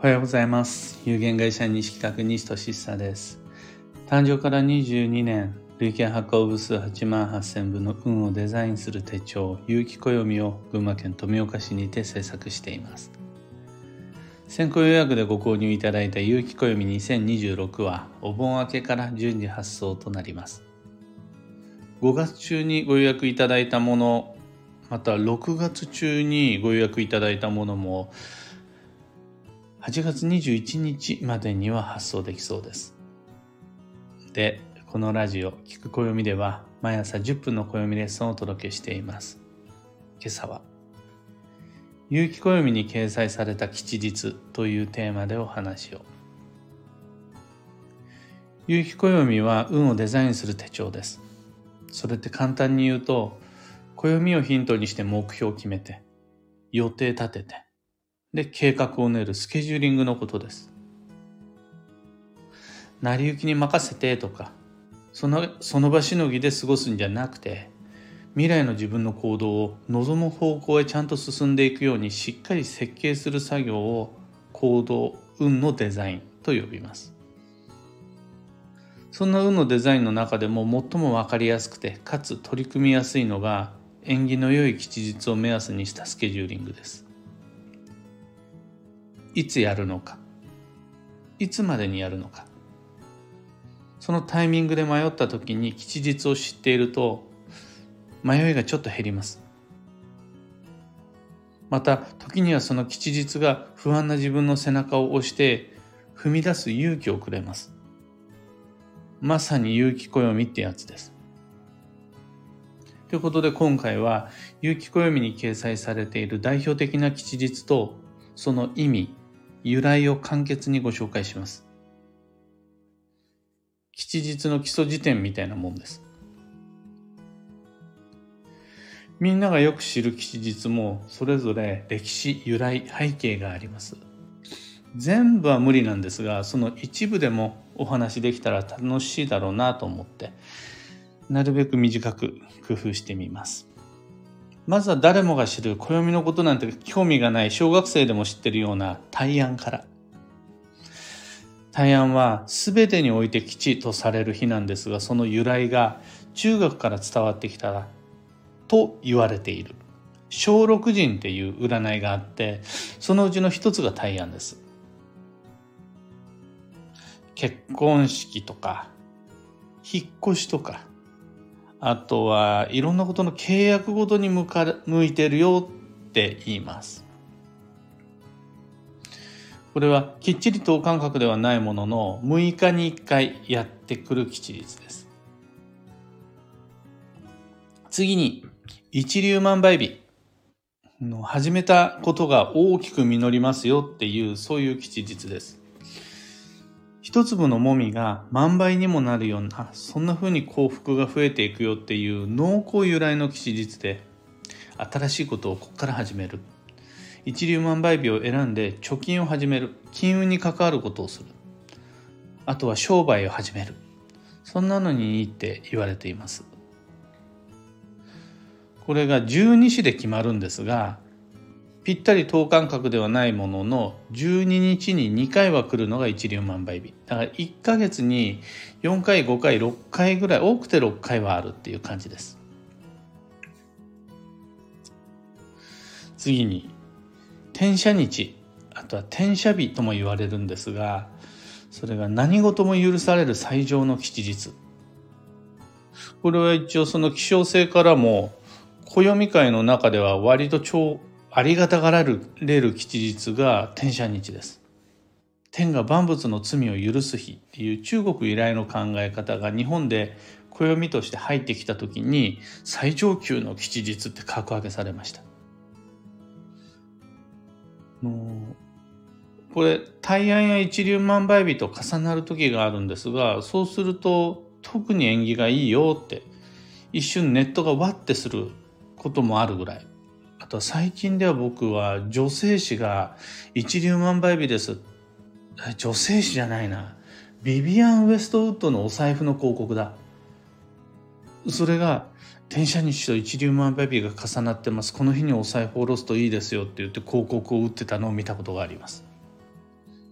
おはようございます。有限会社西企画西俊久です。誕生から22年、累計発行部数8万8000部の運をデザインする手帳、有機暦を群馬県富岡市にて制作しています。先行予約でご購入いただいた有機暦2026はお盆明けから順次発送となります。5月中にご予約いただいたもの、また6月中にご予約いただいたものも8月21日までには発送できそうです。で、このラジオ聞く暦では毎朝10分の暦レッスンをお届けしています。今朝は有機暦に掲載された吉日というテーマでお話を。有機暦は運をデザインする手帳です。それって簡単に言うと、暦をヒントにして目標を決めて、予定立てて、で計画を練るスケジューリングのことです。成り行きに任せてとか、その場しのぎで過ごすんじゃなくて、未来の自分の行動を望む方向へちゃんと進んでいくようにしっかり設計する作業を行動、運のデザインと呼びます。そんな運のデザインの中でも最も分かりやすくてかつ取り組みやすいのが縁起の良い吉日を目安にしたスケジューリングです。いつやるのか、いつまでにやるのか、そのタイミングで迷った時に吉日を知っていると迷いがちょっと減ります。また時にはその吉日が不安な自分の背中を押して踏み出す勇気をくれます。まさに有機暦ってやつです。ということで今回は有機暦に掲載されている代表的な吉日とその意味、由来を簡潔にご紹介します。吉日の基礎辞典みたいなもんです。みんながよく知る吉日もそれぞれ歴史、由来、背景があります。全部は無理なんですが、その一部でもお話できたら楽しいだろうなと思って、なるべく短く工夫してみます。まずは誰もが知る暦のことなんて興味がない小学生でも知ってるような大安から。大安は全てにおいて吉とされる日なんですが、その由来が中学から伝わってきたと言われている小六神っていう占いがあって、そのうちの一つが大安です。結婚式とか引っ越しとか、あとはいろんなことの契約ごとに向いてるよって言います。これはきっちり等間隔ではないものの6日に1回やってくる吉日です。次に一粒万倍日の始めたことが大きく実りますよっていう、そういう吉日です。一粒のもみが万倍にもなるような、そんな風に幸福が増えていくよっていう農耕由来の吉日で、新しいことをここから始める、一粒万倍日を選んで貯金を始める、金運に関わることをする、あとは商売を始める、そんなのにいいって言われています。これが12支で決まるんですが、ぴったり等間隔ではないものの12日に2回は来るのが一粒万倍日だから、1ヶ月に4回5回6回ぐらい、多くて6回はあるっていう感じです。次に天赦日、あとは天赦日とも言われるんですが、それが何事も許される最上の吉日。これは一応その希少性からも暦界の中では割とありがたがられる吉日が天赦日です。天が万物の罪を許す日っていう中国由来の考え方が日本で暦として入ってきた時に最上級の吉日って格上げされました。これ大安や一粒万倍日と重なる時があるんですが、そうすると特に縁起がいいよって一瞬ネットがワッてすることもあるぐらい。あと最近では僕は女性誌が一粒万倍日です、女性誌じゃないな、ビビアン・ウェストウッドのお財布の広告だ、それが天赦日と一粒万倍日が重なってます、この日にお財布を下ろすといいですよって言って広告を打ってたのを見たことがあります。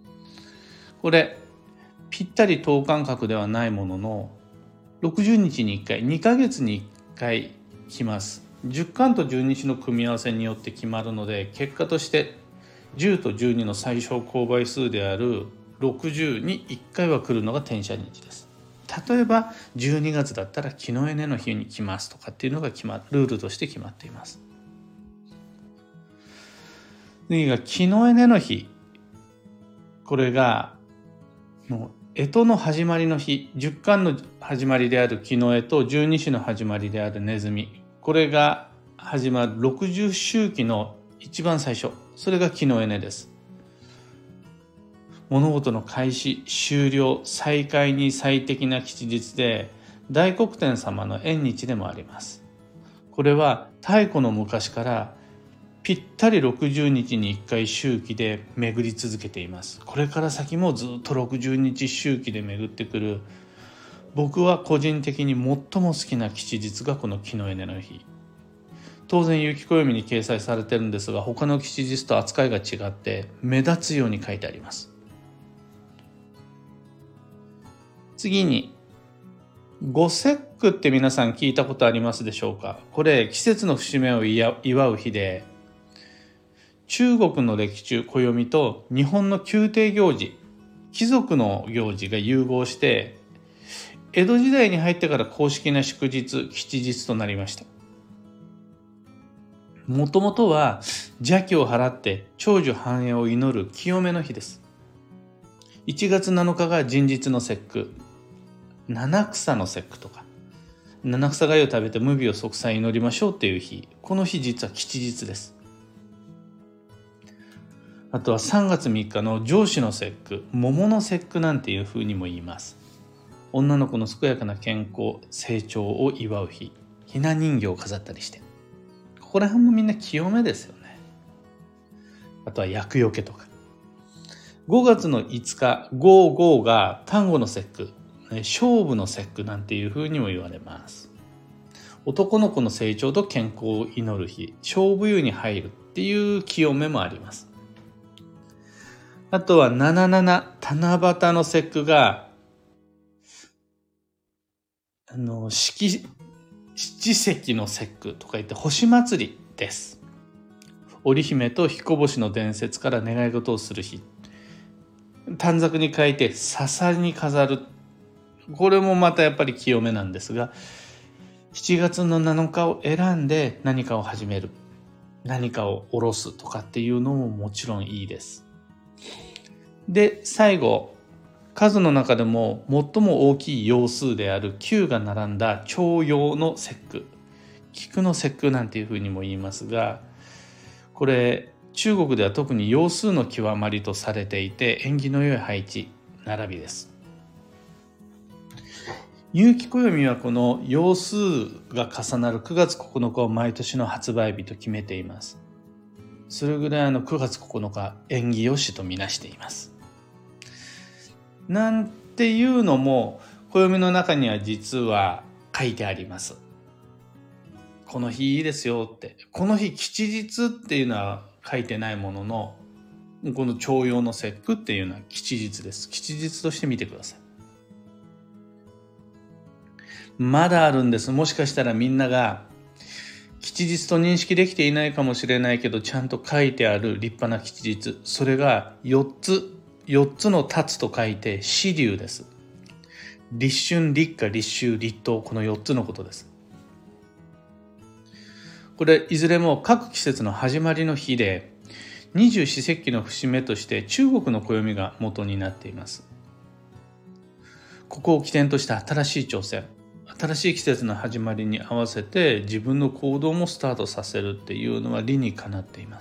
これぴったり等間隔ではないものの60日に1回2ヶ月に1回来ます。10巻と12子の組み合わせによって決まるので、結果として10と12の最小公倍数である60に1回は来るのが天赦日です。例えば12月だったら木のエネの日に来ますとかっていうのがルールとして決まっています。次が木のエネの日、これがもう干支の始まりの日、10巻の始まりである木の干と12子の始まりであるネズミ、これが始まる60周期の一番最初、それが木のエネです。物事の開始、終了、再開に最適な吉日で、大黒天様の縁日でもあります。これは太古の昔からぴったり60日に1回周期で巡り続けています。これから先もずっと60日周期で巡ってくる、僕は個人的に最も好きな吉日がこの木のエネの日。当然有機暦に掲載されてるんですが、他の吉日と扱いが違って目立つように書いてあります。次に五節句って皆さん聞いたことありますでしょうか。これ季節の節目を祝う日で、中国の暦中暦と日本の宮廷行事、貴族の行事が融合して、江戸時代に入ってから公式な祝日、吉日となりました。もともとは邪気を払って長寿繁栄を祈る清めの日です。1月7日が人日の節句、七草の節句とか、七草がゆを食べて無病息災祈りましょうっていう日、この日実は吉日です。あとは3月3日の上司の節句、桃の節句なんていう風にも言います。女の子の健やかな健康、成長を祝う日、ひな人形を飾ったりして、ここら辺もみんな清めですよね。あとは厄除けとか。5月の5日、55が端午の節句、勝負の節句なんていう風にも言われます。男の子の成長と健康を祈る日、勝負湯に入るっていう清めもあります。あとは77、七夕の節句が七石の節句とか言って星祭りです。織姫と彦星の伝説から願い事をする日、短冊に書いて笹に飾る、これもまたやっぱり清めなんですが、7月の7日を選んで何かを始める、何かを下ろすとかっていうのももちろんいいです。で、最後、数の中でも最も大きい陽数である9が並んだ長陽の節句、菊の節句なんていうふうにも言いますが、これ中国では特に陽数の極まりとされていて、縁起の良い配置、並びです。有機暦はこの陽数が重なる9月9日を毎年の発売日と決めています。それぐらい9月9日縁起よしとみなしています。なんていうのも暦の中には実は書いてあります。この日いいですよって。この日吉日っていうのは書いてないものの、この長陽の節句っていうのは吉日です。吉日として見てください。まだあるんです。もしかしたらみんなが吉日と認識できていないかもしれないけど、ちゃんと書いてある立派な吉日、それが4つの立つと書いて四立です。立春、立夏、立秋、立冬、この4つのことです。これいずれも各季節の始まりの日で、二十四節気の節目として中国の暦が元になっています。ここを起点とした新しい挑戦、新しい季節の始まりに合わせて自分の行動もスタートさせるっていうのは理にかなっています。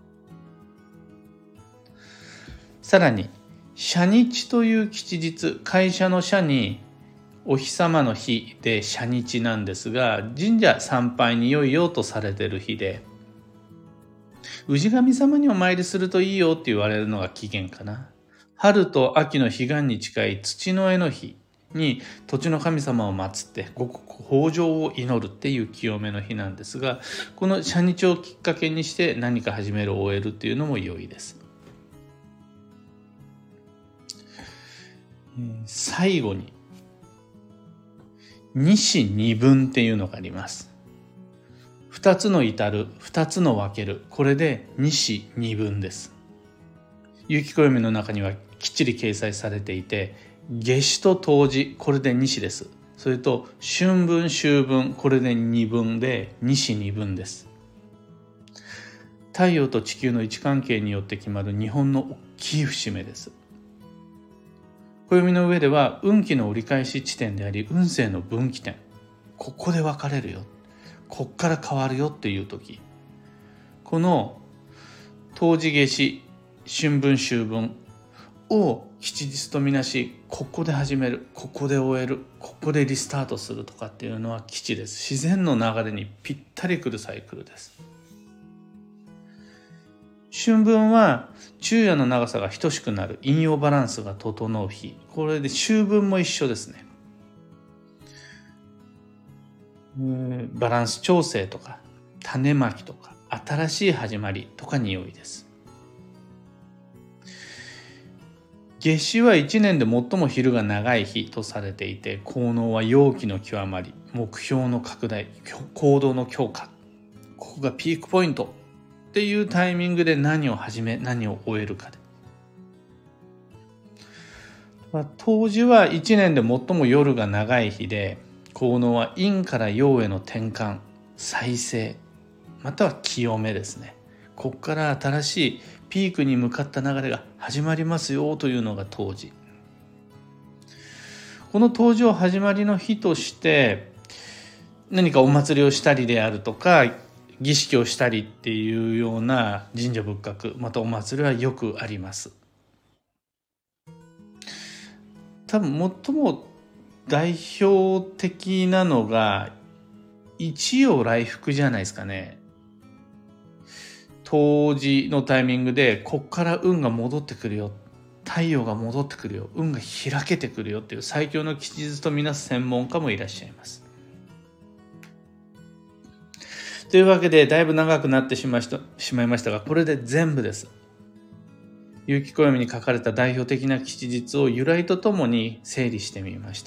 さらに社日という吉日、会社の社にお日様の日で社日なんですが、神社参拝に良いよとされている日で、氏神様にお参りするといいよって言われるのが起源かな。春と秋の彼岸に近い土の絵の日に土地の神様を祀って五穀豊穣を祈るっていう清めの日なんですが、この社日をきっかけにして何か始める終えるっていうのも良いです。 最後に二子二分っていうのがあります。二つの至る、二つの分ける、これで二子二分です。有機暦の中にはきっちり掲載されていて、夏至と冬至、これで二子です。それと春分秋分、これで二分で二子二分です。太陽と地球の位置関係によって決まる日本の大きい節目です。暦の上では運気の折り返し地点であり、運勢の分岐点、ここで分かれるよ、こっから変わるよっていう時、この冬至夏至春分秋分を吉日とみなし、ここで始める、ここで終える、ここでリスタートするとかっていうのは吉です。自然の流れにぴったりくるサイクルです。春分は昼夜の長さが等しくなる、陰陽バランスが整う日。これで秋分も一緒ですね。バランス調整とか種まきとか新しい始まりとかに良いです。夏至は一年で最も昼が長い日とされていて、効能は陽気の極まり、目標の拡大、行動の強化、ここがピークポイントっていうタイミングで何を始め何を終えるかで。冬至は一年で最も夜が長い日で、効能は陰から陽への転換、再生、または清めですね。ここから新しいピークに向かった流れが始まりますよというのが冬至。この冬至を始まりの日として何かお祭りをしたりであるとか儀式をしたりっていうような神社仏閣、またお祭りはよくあります。多分最も代表的なのが一陽来福じゃないですかね。冬至のタイミングでこっから運が戻ってくるよ、太陽が戻ってくるよ、運が開けてくるよっていう最強の吉日とみなす専門家もいらっしゃいます。というわけでだいぶ長くなってしまいましたが、これで全部です。有機暦に書かれた代表的な吉日を由来とともに整理してみました。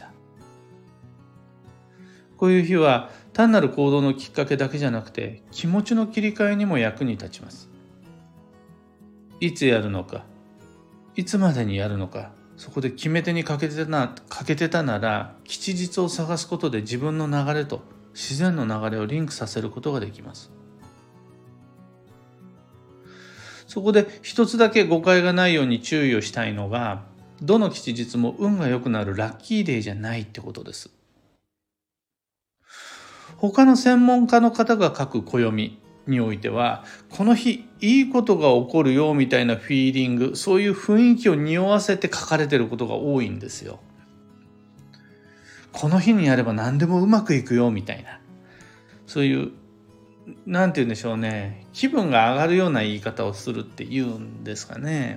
こういう日は単なる行動のきっかけだけじゃなくて気持ちの切り替えにも役に立ちます。いつやるのか、いつまでにやるのか、そこで決め手に欠けてたなら吉日を探すことで自分の流れと自然の流れをリンクさせることができます。そこで一つだけ誤解がないように注意をしたいのが、どの吉日も運が良くなるラッキーデーじゃないってことです。他の専門家の方が書く暦においては、この日いいことが起こるよみたいなフィーリング、そういう雰囲気を匂わせて書かれていることが多いんですよ。この日にやれば何でもうまくいくよみたいな、そういうなんて言うんでしょうね、気分が上がるような言い方をするっていうんですかね。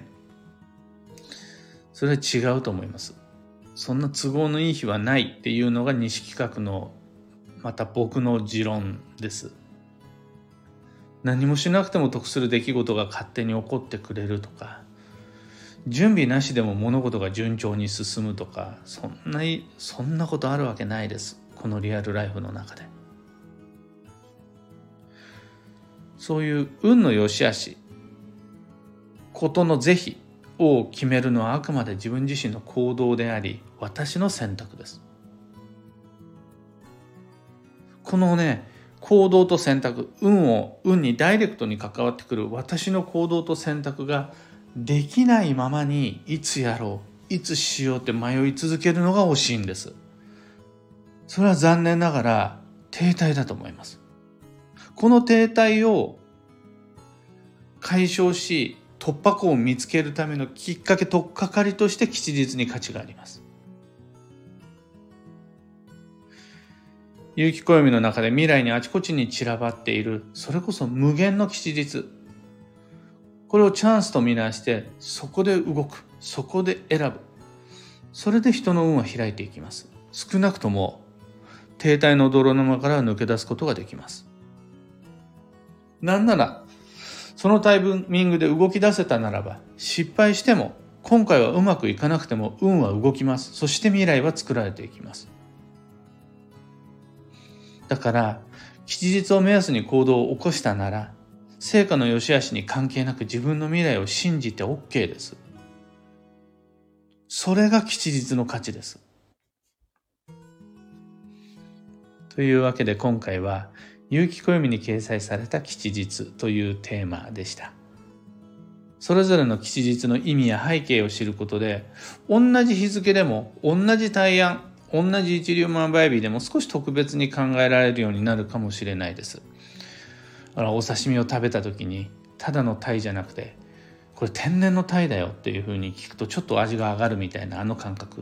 それは違うと思います。そんな都合のいい日はないっていうのが西企画のまた僕の持論です。何もしなくても得する出来事が勝手に起こってくれるとか、準備なしでも物事が順調に進むとか、そんなことあるわけないです。このリアルライフの中で。そういう運の良し悪し、ことの是非を決めるのはあくまで自分自身の行動であり、私の選択です。このね、行動と選択、運にダイレクトに関わってくる私の行動と選択ができないままに、いつやろう、いつしようって迷い続けるのが惜しいんです。それは残念ながら停滞だと思います。この停滞を解消し、突破口を見つけるためのきっかけ、取っかかりとして吉日に価値があります。有機暦の中で未来にあちこちに散らばっている、それこそ無限の吉日、これをチャンスとみなして、そこで動く、そこで選ぶ、それで人の運は開いていきます。少なくとも停滞の泥沼から抜け出すことができます。なんならそのタイミングで動き出せたならば、失敗しても今回はうまくいかなくても運は動きます。そして未来は作られていきます。だから吉日を目安に行動を起こしたなら、成果の良し悪しに関係なく自分の未来を信じて OK です。それが吉日の価値です。というわけで今回は有機暦に掲載された吉日というテーマでした。それぞれの吉日の意味や背景を知ることで、同じ日付でも同じ大安、同じ一粒万倍日でも少し特別に考えられるようになるかもしれないです。お刺身を食べた時にただの鯛じゃなくて、これ天然の鯛だよっていう風に聞くとちょっと味が上がるみたいな感覚。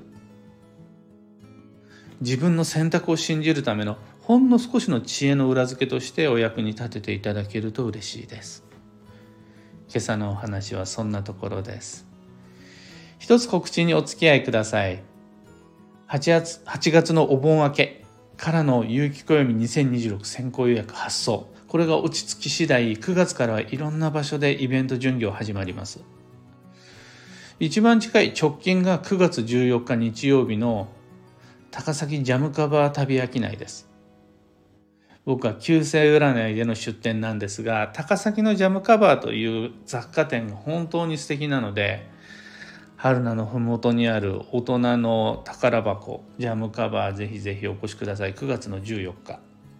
自分の選択を信じるためのほんの少しの知恵の裏付けとしてお役に立てていただけると嬉しいです。今朝のお話はそんなところです。一つ告知にお付き合いください。8月のお盆明けからの有機暦2026先行予約発送。これが落ち着き次第、9月からはいろんな場所でイベント巡業始まります。一番近い直近が9月14日日曜日の高崎ジャムカバー旅商いです。僕は旧姓占いでの出店なんですが、高崎のジャムカバーという雑貨店が本当に素敵なので、春菜のふもとにある大人の宝箱ジャムカバー、ぜひぜひお越しください。9月の14日。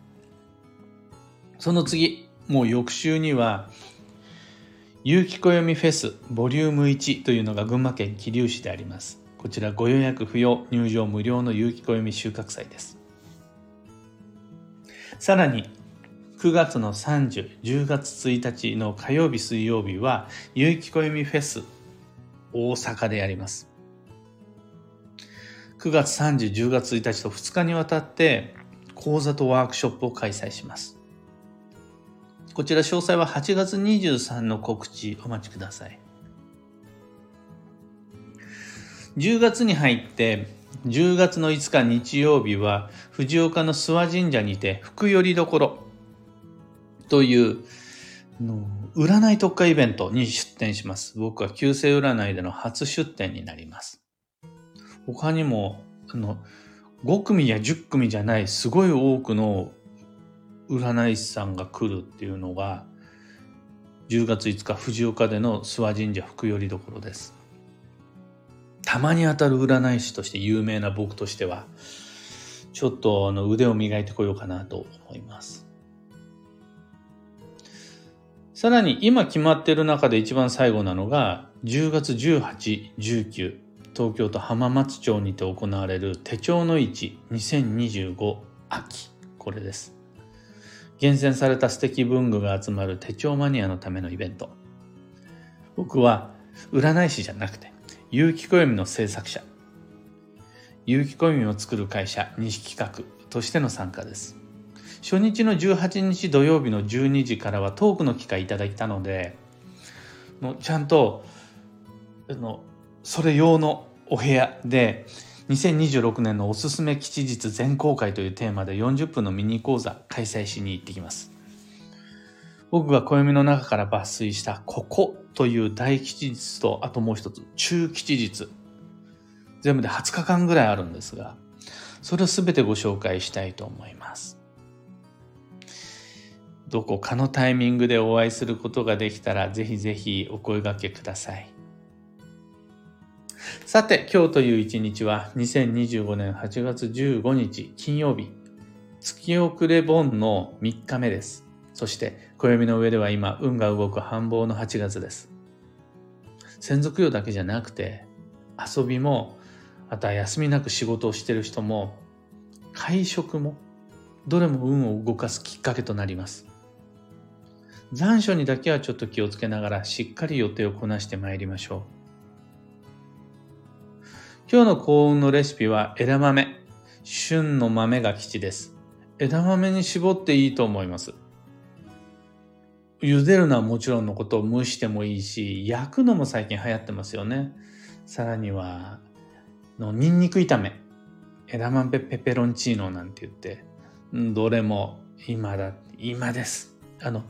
その次、もう翌週には有機暦フェスボリューム1というのが群馬県桐生市であります。こちらご予約不要、入場無料の有機暦収穫祭です。さらに9月の30、10月1日の火曜日水曜日は有機暦フェス大阪でやります。9月30、10月1日と2日にわたって講座とワークショップを開催します。こちら詳細は8月23の告知お待ちください。10月に入って10月の5日日曜日は藤岡の諏訪神社にて福よりどころという占い特化イベントに出展します。僕は旧姓占いでの初出展になります。他にも5組や10組じゃないすごい多くの占い師さんが来るっていうのが10月5日藤岡での諏訪神社福よりどころです。たまに当たる占い師として有名な僕としてはちょっと腕を磨いてこようかなと思います。さらに今決まっている中で一番最後なのが10月18、19東京都浜松町にて行われる手帳の市2025秋、これです。厳選された素敵文具が集まる手帳マニアのためのイベント。僕は占い師じゃなくて有機暦の制作者、有機暦を作る会社西企画としての参加です。初日の18日土曜日の12時からはトークの機会いただいたので、ちゃんとそれ用のお部屋で2026年のおすすめ吉日全公開というテーマで40分のミニ講座開催しに行ってきます。僕が暦の中から抜粋したここという大吉日と、あともう一つ中吉日、全部で20日間ぐらいあるんですが、それを全てご紹介したいと思います。どこかのタイミングでお会いすることができたらぜひぜひお声掛けください。さて、今日という一日は2025年8月15日金曜日、月遅れ盆の3日目です。そして暦の上では今運が動く繁忙の8月です。先祖供養だけじゃなくて遊びも、あとは休みなく仕事をしている人も会食も、どれも運を動かすきっかけとなります。残暑にだけはちょっと気をつけながらしっかり予定をこなしてまいりましょう。今日の幸運のレシピは枝豆。旬の豆が吉です。枝豆に絞っていいと思います。茹でるのはもちろんのこと、蒸してもいいし、焼くのも最近流行ってますよね。さらにはニンニク炒め、枝豆ペペロンチーノなんて言って、どれも今です。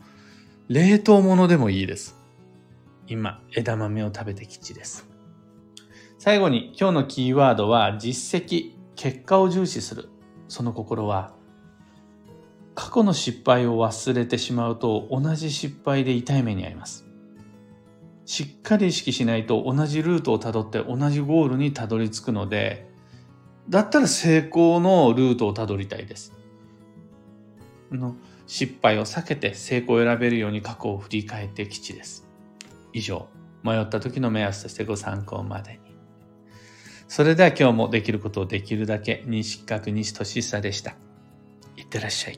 冷凍物でもいいです。今枝豆を食べて吉です。 最後に今日のキーワードは実績、結果を重視する。その心は、過去の失敗を忘れてしまうと同じ失敗で痛い目に遭います。しっかり意識しないと同じルートをたどって同じゴールにたどり着くので、だったら成功のルートをたどりたいです。失敗を避けて成功を選べるように過去を振り返って吉です。以上、迷った時の目安としてご参考までに。それでは今日もできることをできるだけ、西企画西俊久でした。いってらっしゃい。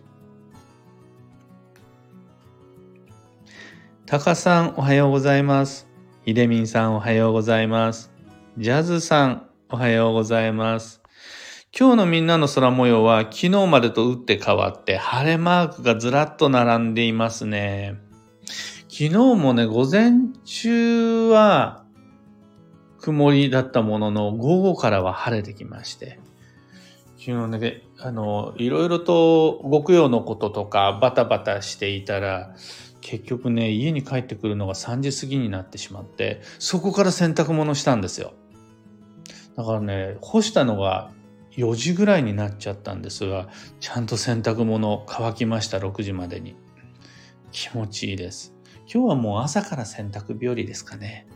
タカさんおはようございます。ひでみんさんおはようございます。ジャズさんおはようございます。今日のみんなの空模様は昨日までと打って変わって晴れマークがずらっと並んでいますね。昨日もね、午前中は曇りだったものの午後からは晴れてきまして、昨日ね、いろいろとご用のこととかバタバタしていたら、結局ね、家に帰ってくるのが3時過ぎになってしまって、そこから洗濯物したんですよ。だからね、干したのが4時ぐらいになっちゃったんですが、ちゃんと洗濯物乾きました。6時までに。気持ちいいです。今日はもう朝から洗濯日和ですかね。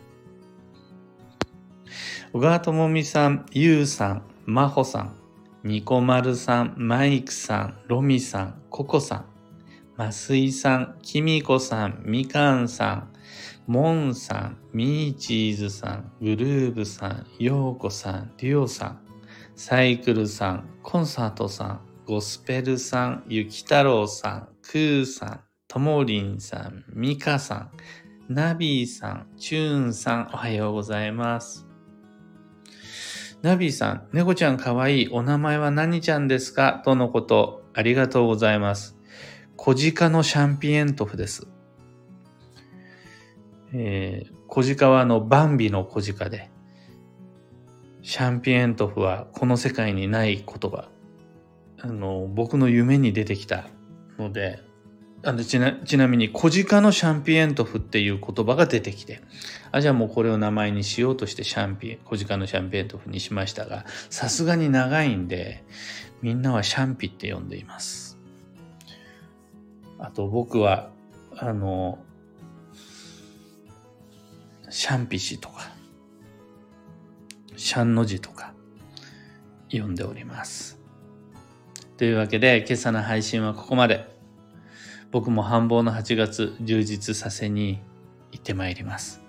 小川智美さん、ゆうさん、まほさん、ニコマルさん、マイクさん、ロミさん、ココさん、ますいさん、きみこさん、みかんさん、モンさん、ミーチーズさん、グルーブさん、ヨーコさん、リオさん、サイクルさん、コンサートさん、ゴスペルさん、ゆきたろうさん、クーさん、ともりんさん、ミカさん、ナビーさん、チューンさん、おはようございます。ナビーさん、猫ちゃんかわいい。お名前は何ちゃんですかとのこと。ありがとうございます。小鹿のシャンピエントフです。小鹿はバンビの小鹿で、シャンピエントフはこの世界にない言葉。僕の夢に出てきたので、ちなみに小鹿のシャンピエントフっていう言葉が出てきて、じゃあもうこれを名前にしようとして小鹿のシャンピエントフにしましたが、さすがに長いんで、みんなはシャンピって呼んでいます。あと僕は、シャンピ氏とか、シャンの字とか、呼んでおります。というわけで、今朝の配信はここまで。僕も繁忙の8月、充実させに行ってまいります。